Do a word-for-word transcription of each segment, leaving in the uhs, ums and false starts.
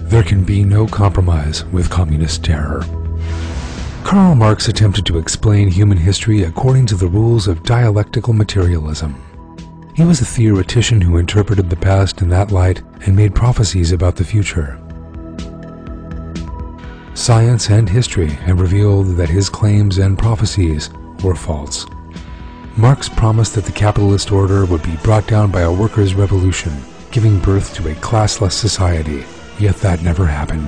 There can be no compromise with communist terror. Karl Marx attempted to explain human history according to the rules of dialectical materialism. He was a theoretician who interpreted the past in that light and made prophecies about the future. Science and history have revealed that his claims and prophecies were false. Marx promised that the capitalist order would be brought down by a workers' revolution, giving birth to a classless society, yet that never happened.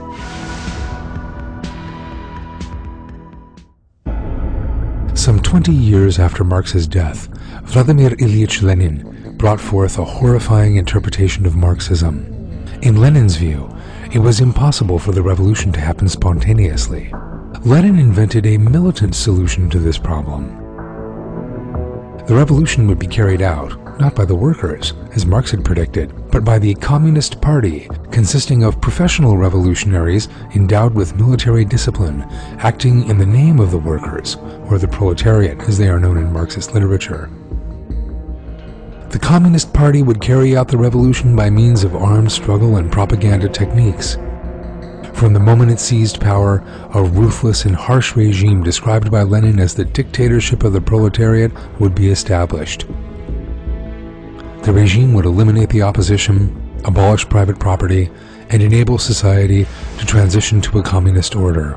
Some twenty years after Marx's death, Vladimir Ilyich Lenin brought forth a horrifying interpretation of Marxism. In Lenin's view, it was impossible for the revolution to happen spontaneously. Lenin invented a militant solution to this problem. The revolution would be carried out, not by the workers, as Marx had predicted, but by the Communist Party, consisting of professional revolutionaries endowed with military discipline, acting in the name of the workers, or the proletariat as they are known in Marxist literature. The Communist Party would carry out the revolution by means of armed struggle and propaganda techniques. From the moment it seized power, a ruthless and harsh regime described by Lenin as the dictatorship of the proletariat would be established. The regime would eliminate the opposition, abolish private property, and enable society to transition to a communist order.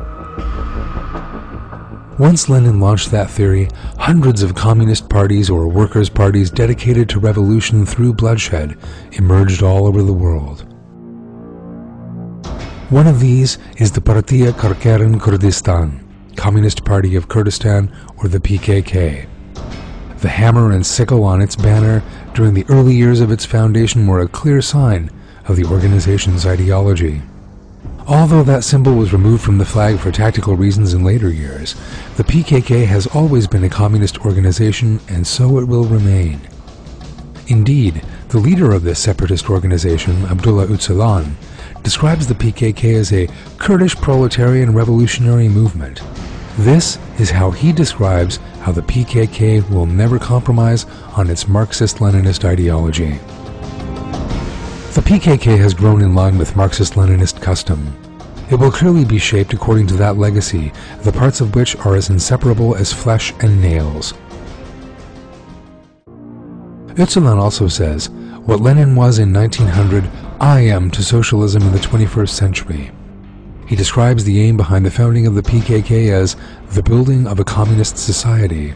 Once Lenin launched that theory, hundreds of communist parties or workers' parties dedicated to revolution through bloodshed emerged all over the world. One of these is the Partiya Karkeran Kurdistan, Communist Party of Kurdistan, or the P K K. The hammer and sickle on its banner during the early years of its foundation were a clear sign of the organization's ideology. Although that symbol was removed from the flag for tactical reasons in later years, the P K K has always been a communist organization, and so it will remain. Indeed, the leader of this separatist organization, Abdullah Öcalan, describes the P K K as a Kurdish proletarian revolutionary movement. This is how he describes how the P K K will never compromise on its Marxist-Leninist ideology. The P K K has grown in line with Marxist-Leninist custom. It will clearly be shaped according to that legacy, the parts of which are as inseparable as flesh and nails. Öcalan also says, "What Lenin was in nineteen hundred, I am to socialism in the twenty-first century." He describes the aim behind the founding of the P K K as the building of a communist society.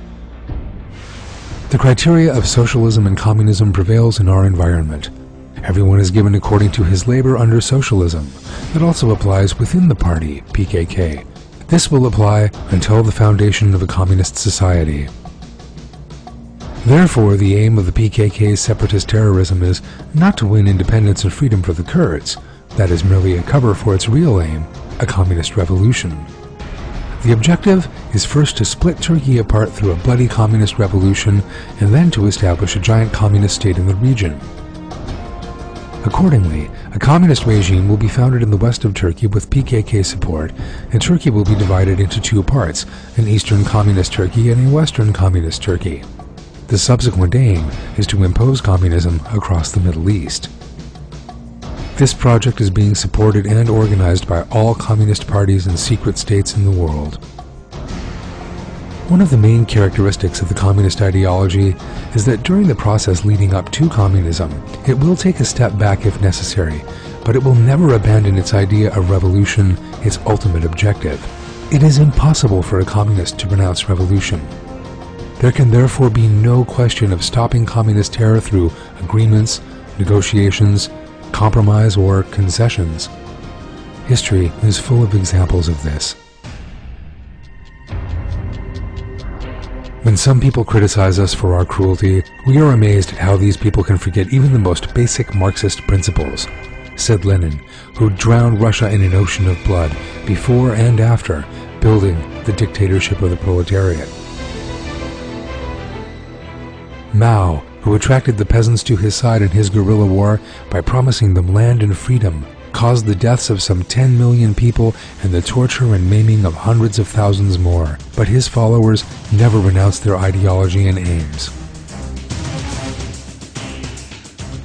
The criteria of socialism and communism prevails in our environment. Everyone is given according to his labor under socialism. That also applies within the party, P K K. This will apply until the foundation of a communist society. Therefore, the aim of the P K K's separatist terrorism is not to win independence and freedom for the Kurds. That is merely a cover for its real aim, a communist revolution. The objective is first to split Turkey apart through a bloody communist revolution, and then to establish a giant communist state in the region. Accordingly, a communist regime will be founded in the west of Turkey with P K K support, and Turkey will be divided into two parts, an eastern communist Turkey and a western communist Turkey. The subsequent aim is to impose communism across the Middle East. This project is being supported and organized by all communist parties and secret states in the world. One of the main characteristics of the communist ideology is that during the process leading up to communism, it will take a step back if necessary, but it will never abandon its idea of revolution, its ultimate objective. It is impossible for a communist to renounce revolution. There can therefore be no question of stopping communist terror through agreements, negotiations, compromise, or concessions. History is full of examples of this. When some people criticize us for our cruelty, we are amazed at how these people can forget even the most basic Marxist principles, said Lenin, who drowned Russia in an ocean of blood before and after building the dictatorship of the proletariat. Mao, who attracted the peasants to his side in his guerrilla war by promising them land and freedom, caused the deaths of some ten million people and the torture and maiming of hundreds of thousands more, but his followers never renounced their ideology and aims.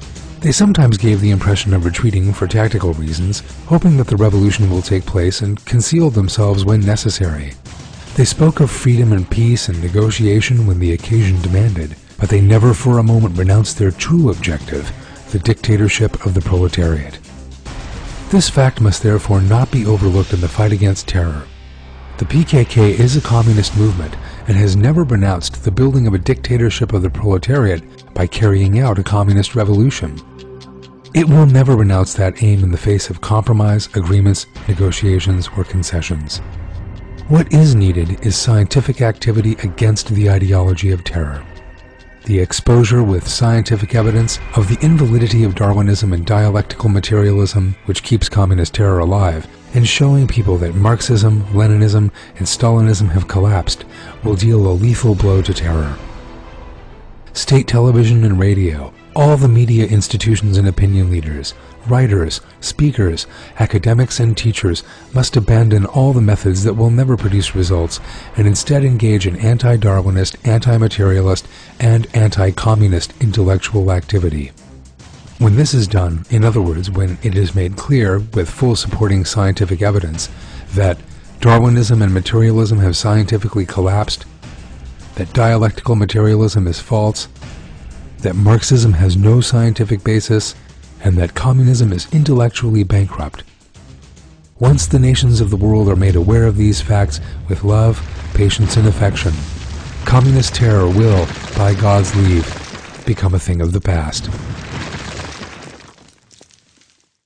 They sometimes gave the impression of retreating for tactical reasons, hoping that the revolution will take place, and concealed themselves when necessary. They spoke of freedom and peace and negotiation when the occasion demanded, but they never for a moment renounced their true objective, the dictatorship of the proletariat. This fact must therefore not be overlooked in the fight against terror. The P K K is a communist movement and has never renounced the building of a dictatorship of the proletariat by carrying out a communist revolution. It will never renounce that aim in the face of compromise, agreements, negotiations, or concessions. What is needed is scientific activity against the ideology of terror. The exposure with scientific evidence of the invalidity of Darwinism and dialectical materialism, which keeps communist terror alive, and showing people that Marxism, Leninism, and Stalinism have collapsed, will deal a lethal blow to terror. State television and radio, all the media institutions and opinion leaders, writers, speakers, academics, and teachers must abandon all the methods that will never produce results and instead engage in anti-Darwinist, anti-materialist, and anti-communist intellectual activity. When this is done, in other words, when it is made clear with full supporting scientific evidence that Darwinism and materialism have scientifically collapsed, that dialectical materialism is false, that Marxism has no scientific basis, and that communism is intellectually bankrupt. Once the nations of the world are made aware of these facts with love, patience, and affection, communist terror will, by God's leave, become a thing of the past.